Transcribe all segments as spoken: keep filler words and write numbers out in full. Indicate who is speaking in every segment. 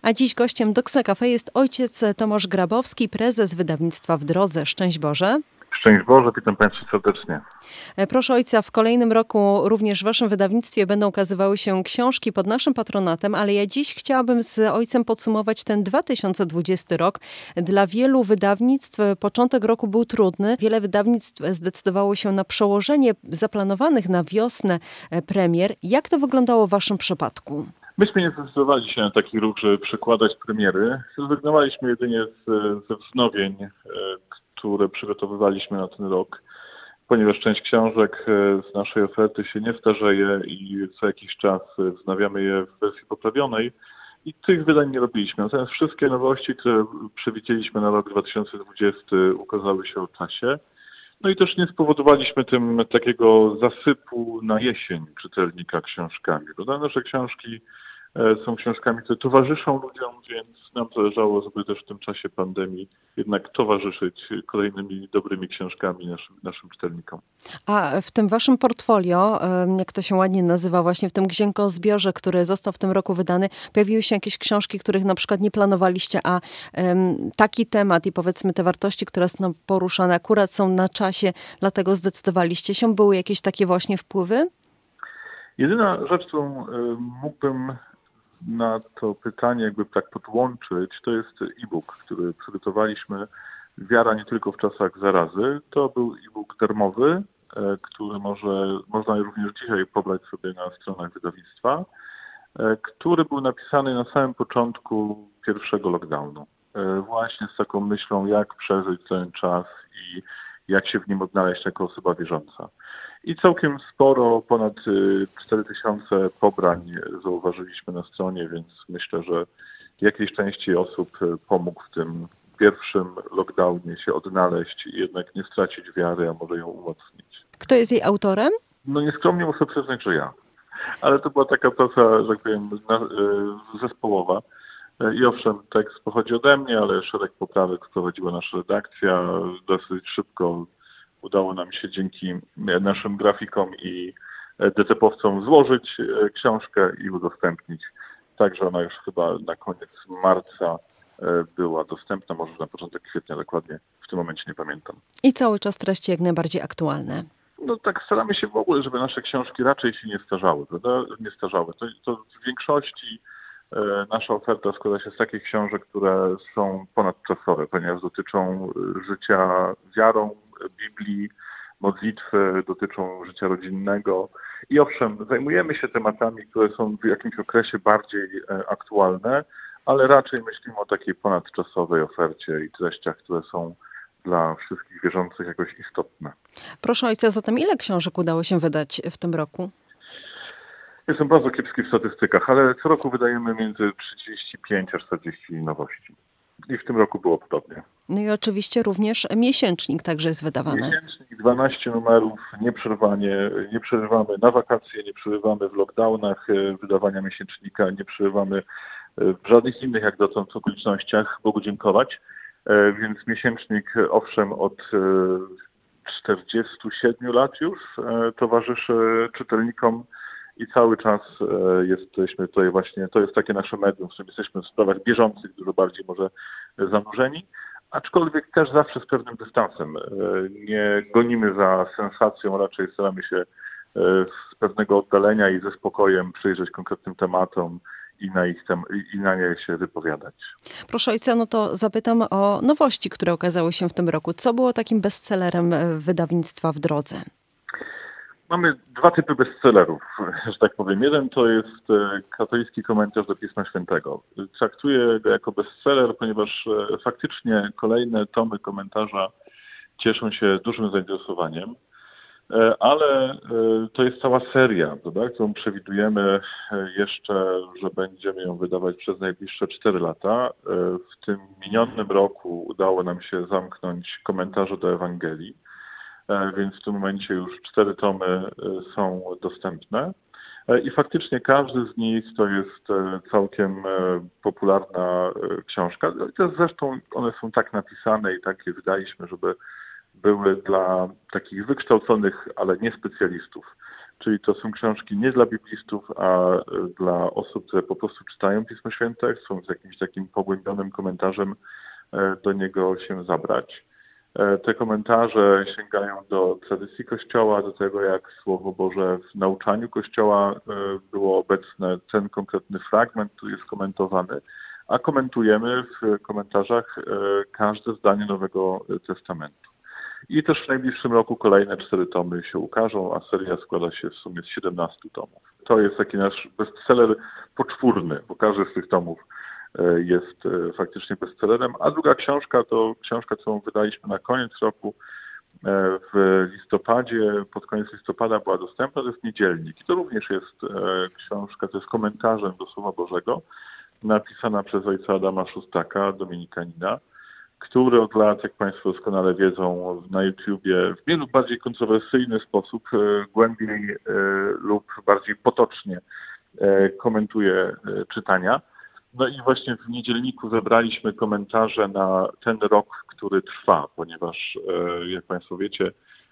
Speaker 1: A dziś gościem Doksa Cafe jest ojciec Tomasz Grabowski, prezes wydawnictwa W Drodze. Szczęść Boże.
Speaker 2: Szczęść Boże, witam Państwa serdecznie.
Speaker 1: Proszę ojca, w kolejnym roku również w Waszym wydawnictwie będą ukazywały się książki pod naszym patronatem, ale ja dziś chciałabym z ojcem podsumować ten dwa tysiące dwudziesty rok. Dla wielu wydawnictw początek roku był trudny. Wiele wydawnictw zdecydowało się na przełożenie zaplanowanych na wiosnę premier. Jak to wyglądało w Waszym przypadku?
Speaker 2: Myśmy nie zdecydowali się na taki ruch, żeby przekładać premiery. Zrezygnowaliśmy jedynie z, ze wznowień, które przygotowywaliśmy na ten rok, ponieważ część książek z naszej oferty się nie starzeje i co jakiś czas wznawiamy je w wersji poprawionej i tych wydań nie robiliśmy. Natomiast wszystkie nowości, które przewidzieliśmy na rok dwa tysiące dwudziesty, ukazały się w czasie. No i też nie spowodowaliśmy tym takiego zasypu na jesień czytelnika książkami. Bo nasze książki są książkami, które towarzyszą ludziom, więc nam zależało, żeby też w tym czasie pandemii jednak towarzyszyć kolejnymi dobrymi książkami naszym, naszym czytelnikom.
Speaker 1: A w tym waszym portfolio, jak to się ładnie nazywa, właśnie w tym księgozbiorze, który został w tym roku wydany, pojawiły się jakieś książki, których na przykład nie planowaliście, a um, taki temat i powiedzmy te wartości, które są poruszane, akurat są na czasie, dlatego zdecydowaliście się. Były jakieś takie właśnie wpływy?
Speaker 2: Jedyna rzecz, którą mógłbym na to pytanie jakby tak podłączyć, to jest e-book, który przygotowaliśmy. Wiara nie tylko w czasach zarazy. To był e-book darmowy, który może, można również dzisiaj pobrać sobie na stronach wydawnictwa, który był napisany na samym początku pierwszego lockdownu. Właśnie z taką myślą, jak przeżyć ten czas i jak się w nim odnaleźć jako osoba wierząca. I całkiem sporo, ponad cztery tysiące pobrań zauważyliśmy na stronie, więc myślę, że jakiejś części osób pomógł w tym pierwszym lockdownie się odnaleźć i jednak nie stracić wiary, a może ją umocnić.
Speaker 1: Kto jest jej autorem?
Speaker 2: No nieskromnie muszę przyznać, że ja. Ale to była taka praca, że tak powiem, zespołowa. I owszem, tekst pochodzi ode mnie, ale szereg poprawek wprowadziła nasza redakcja. Dosyć szybko udało nam się dzięki naszym grafikom i D T P-owcom złożyć książkę i udostępnić. Także ona już chyba na koniec marca była dostępna, może na początek kwietnia dokładnie, w tym momencie nie pamiętam.
Speaker 1: I cały czas treści jak najbardziej aktualne.
Speaker 2: No tak staramy się w ogóle, żeby nasze książki raczej się nie starzały, prawda? Nie starzały. To, to w większości nasza oferta składa się z takich książek, które są ponadczasowe, ponieważ dotyczą życia wiarą, Biblii, modlitwy, dotyczą życia rodzinnego. I owszem, zajmujemy się tematami, które są w jakimś okresie bardziej aktualne, ale raczej myślimy o takiej ponadczasowej ofercie i treściach, które są dla wszystkich wierzących jakoś istotne.
Speaker 1: Proszę ojca, zatem ile książek udało się wydać w tym roku?
Speaker 2: Jestem bardzo kiepski w statystykach, ale co roku wydajemy między trzydzieści pięć a czterdzieści nowości. I w tym roku było podobnie.
Speaker 1: No i oczywiście również miesięcznik także jest wydawany.
Speaker 2: Miesięcznik, dwanaście numerów, nieprzerwanie, nie przerywamy na wakacje, nie przerywamy w lockdownach wydawania miesięcznika, nie przerywamy w żadnych innych jak dotąd okolicznościach, Bogu dziękować. Więc miesięcznik owszem od czterdziestu siedmiu lat już towarzyszy czytelnikom. I cały czas jesteśmy tutaj właśnie, to jest takie nasze medium, w którym jesteśmy w sprawach bieżących dużo bardziej może zanurzeni, aczkolwiek też zawsze z pewnym dystansem. Nie gonimy za sensacją, raczej staramy się z pewnego oddalenia i ze spokojem przyjrzeć konkretnym tematom i na, ich tem- i na nie się wypowiadać.
Speaker 1: Proszę ojca, no to zapytam o nowości, które okazały się w tym roku. Co było takim bestsellerem wydawnictwa W Drodze?
Speaker 2: Mamy dwa typy bestsellerów, że tak powiem. Jeden to jest katolicki komentarz do Pisma Świętego. Traktuję go jako bestseller, ponieważ faktycznie kolejne tomy komentarza cieszą się dużym zainteresowaniem, ale to jest cała seria, prawda, którą przewidujemy jeszcze, że będziemy ją wydawać przez najbliższe cztery lata. W tym minionym roku udało nam się zamknąć komentarze do Ewangelii. Więc w tym momencie już cztery tomy są dostępne i faktycznie każdy z nich to jest całkiem popularna książka. Zresztą one są tak napisane i takie wydaliśmy, żeby były dla takich wykształconych, ale nie specjalistów. czyli to są książki nie dla biblistów, a dla osób, które po prostu czytają Pismo Święte, chcą z jakimś takim pogłębionym komentarzem do niego się zabrać. Te komentarze sięgają do tradycji Kościoła, do tego, jak Słowo Boże w nauczaniu Kościoła było obecne, ten konkretny fragment, który jest komentowany, a komentujemy w komentarzach każde zdanie Nowego Testamentu. I też w najbliższym roku kolejne cztery tomy się ukażą, a seria składa się w sumie z siedemnastu tomów. To jest taki nasz bestseller poczwórny, bo każdy z tych tomów jest faktycznie bestsellerem, a druga książka to książka, którą wydaliśmy na koniec roku w listopadzie, pod koniec listopada była dostępna, to jest Niedzielnik. I to również jest książka, to jest komentarzem do Słowa Bożego, napisana przez ojca Adama Szustaka, dominikanina, który od lat, jak Państwo doskonale wiedzą, na YouTubie w mniej lub bardziej kontrowersyjny sposób, głębiej lub bardziej potocznie komentuje czytania. No i właśnie w Niedzielniku zebraliśmy komentarze na ten rok, który trwa, ponieważ, jak Państwo wiecie,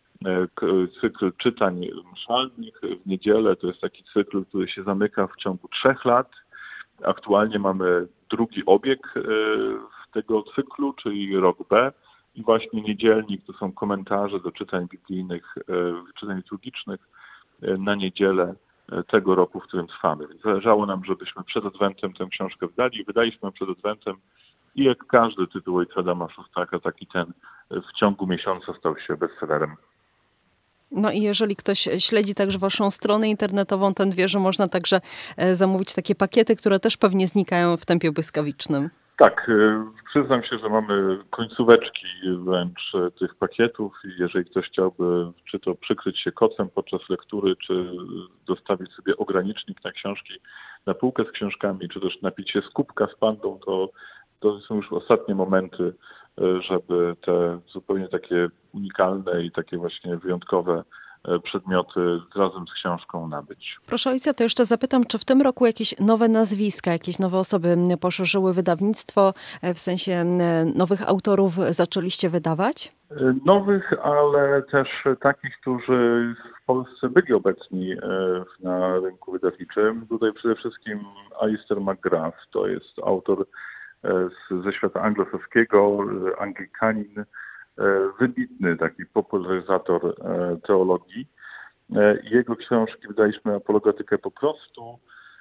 Speaker 2: cykl czytań mszalnych w niedzielę to jest taki cykl, który się zamyka w ciągu trzech lat. Aktualnie mamy drugi obieg tego cyklu, czyli rok B. I właśnie Niedzielnik to są komentarze do czytań biblijnych, czytań liturgicznych na niedzielę tego roku, w którym trwamy. Więc zależało nam, żebyśmy przed Adwentem tę książkę wydali. Wydaliśmy przed Adwentem i jak każdy tytuł ojca Adama Szustaka, taki ten w ciągu miesiąca stał się bestsellerem.
Speaker 1: No i jeżeli ktoś śledzi także waszą stronę internetową, to wie, że można także zamówić takie pakiety, które też pewnie znikają w tempie błyskawicznym.
Speaker 2: Tak, przyznam się, że mamy końcóweczki wręcz tych pakietów i jeżeli ktoś chciałby czy to przykryć się kocem podczas lektury, czy dostawić sobie ogranicznik na książki, na półkę z książkami, czy też napić się z kubka z pandą, to, to są już ostatnie momenty, żeby te zupełnie takie unikalne i takie właśnie wyjątkowe przedmioty razem z książką nabyć.
Speaker 1: Proszę ojca, to jeszcze zapytam, czy w tym roku jakieś nowe nazwiska, jakieś nowe osoby poszerzyły wydawnictwo, w sensie nowych autorów zaczęliście wydawać?
Speaker 2: Nowych, ale też takich, którzy w Polsce byli obecni na rynku wydawniczym. Tutaj przede wszystkim Alister McGrath, to jest autor ze świata anglosaskiego, Anglikanin, wybitny taki popularyzator teologii. Jego książki wydaliśmy Apologetykę po prostu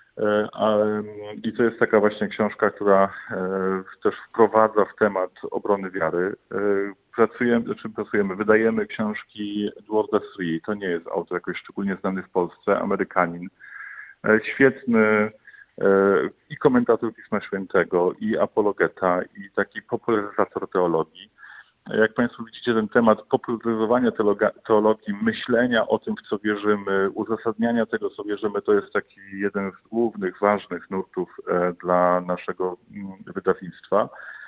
Speaker 2: i to jest taka właśnie książka, która też wprowadza w temat obrony wiary. Pracujemy, znaczy pracujemy, wydajemy książki Edwarda Sri, to nie jest autor jakoś szczególnie znany w Polsce, Amerykanin, świetny i komentator Pisma Świętego, i apologeta, i taki popularyzator teologii. Jak Państwo widzicie, ten temat popularyzowania teologii, myślenia o tym, w co wierzymy, uzasadniania tego, co wierzymy, to jest taki jeden z głównych, ważnych nurtów dla naszego wydawnictwa.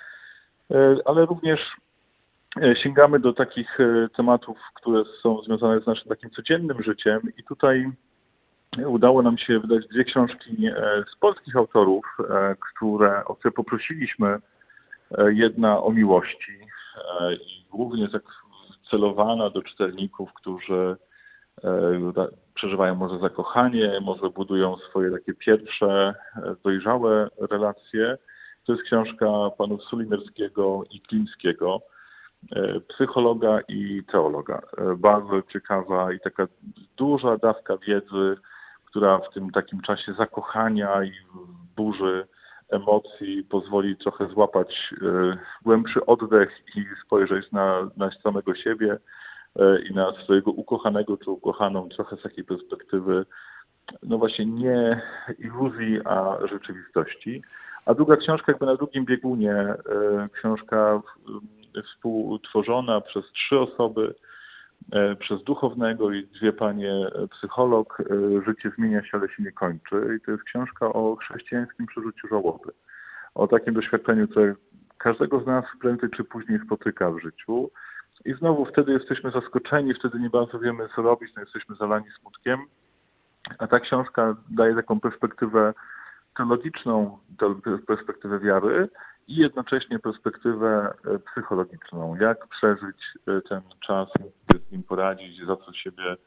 Speaker 2: Ale również sięgamy do takich tematów, które są związane z naszym takim codziennym życiem i tutaj udało nam się wydać dwie książki z polskich autorów, które, o które poprosiliśmy. Jedna o miłości i głównie tak celowana do czytelników, którzy przeżywają może zakochanie, może budują swoje takie pierwsze dojrzałe relacje. To jest książka panów Sulimerskiego i Klimskiego, psychologa i teologa. Bardzo ciekawa i taka duża dawka wiedzy, która w tym takim czasie zakochania i burzy emocji pozwoli trochę złapać głębszy oddech i spojrzeć na, na samego siebie i na swojego ukochanego czy ukochaną trochę z takiej perspektywy, no właśnie nie iluzji, a rzeczywistości. A druga książka jakby na drugim biegunie, książka współtworzona przez trzy osoby, przez duchownego i dwie panie psycholog. Życie zmienia się, ale się nie kończy. I to jest książka o chrześcijańskim przeżyciu żałoby. O takim doświadczeniu, które każdego z nas prędzej czy później spotyka w życiu. I znowu wtedy jesteśmy zaskoczeni, wtedy nie bardzo wiemy, co robić, no jesteśmy zalani smutkiem. A ta książka daje taką perspektywę teologiczną, perspektywę wiary i jednocześnie perspektywę psychologiczną. Jak przeżyć ten czas, jak z nim poradzić, za co siebie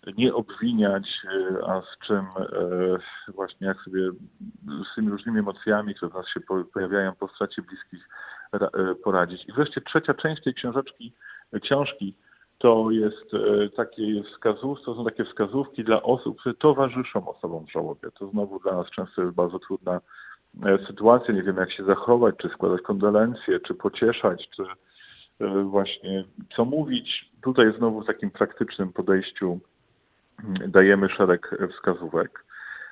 Speaker 2: nie obwiniać, a z czym właśnie jak sobie z tymi różnymi emocjami, które w nas się pojawiają po stracie bliskich, poradzić. I wreszcie trzecia część tej książeczki, książki to jest takie wskazówki, to są takie wskazówki dla osób, które towarzyszą osobom w żałobie. To znowu dla nas często jest bardzo trudna sytuacja, nie wiemy jak się zachować, czy składać kondolencje, czy pocieszać, czy właśnie co mówić. Tutaj znowu w takim praktycznym podejściu dajemy szereg wskazówek.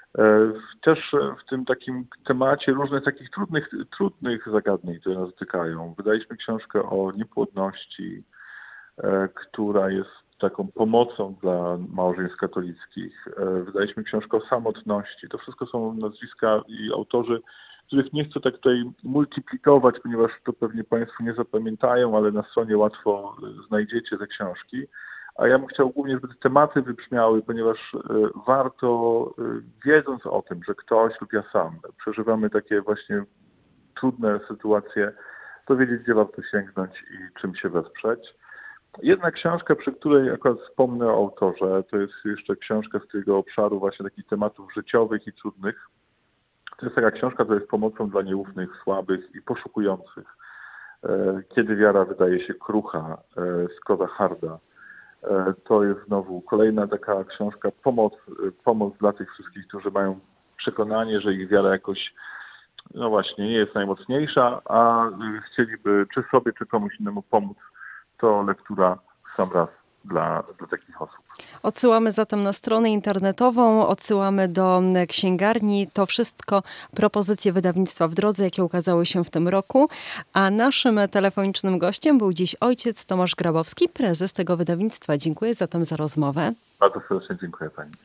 Speaker 2: Też w tym takim temacie różnych takich trudnych, trudnych zagadnień, które nas dotykają. Wydaliśmy książkę o niepłodności, która jest taką pomocą dla małżeństw katolickich. Wydaliśmy książkę o samotności. To wszystko są nazwiska i autorzy, których nie chcę tak tutaj multiplikować, ponieważ to pewnie Państwo nie zapamiętają, ale na stronie łatwo znajdziecie te książki. A ja bym chciał głównie, żeby te tematy wybrzmiały, ponieważ warto, wiedząc o tym, że ktoś lub ja sam przeżywamy takie właśnie trudne sytuacje, to wiedzieć, gdzie warto sięgnąć i czym się wesprzeć. Jedna książka, przy której akurat wspomnę o autorze, to jest jeszcze książka z tego obszaru właśnie takich tematów życiowych i trudnych. To jest taka książka, która jest pomocą dla nieufnych, słabych i poszukujących. Kiedy wiara wydaje się krucha, Scotta Harda. To jest znowu kolejna taka książka, pomoc, pomoc dla tych wszystkich, którzy mają przekonanie, że ich wiara jakoś, no właśnie, nie jest najmocniejsza, a chcieliby czy sobie, czy komuś innemu pomóc. To lektura w sam raz dla, dla takich osób.
Speaker 1: Odsyłamy zatem na stronę internetową, odsyłamy do księgarni. To wszystko propozycje wydawnictwa W Drodze, jakie ukazały się w tym roku. A naszym telefonicznym gościem był dziś ojciec Tomasz Grabowski, prezes tego wydawnictwa. Dziękuję zatem za rozmowę.
Speaker 2: Bardzo serdecznie dziękuję Pani.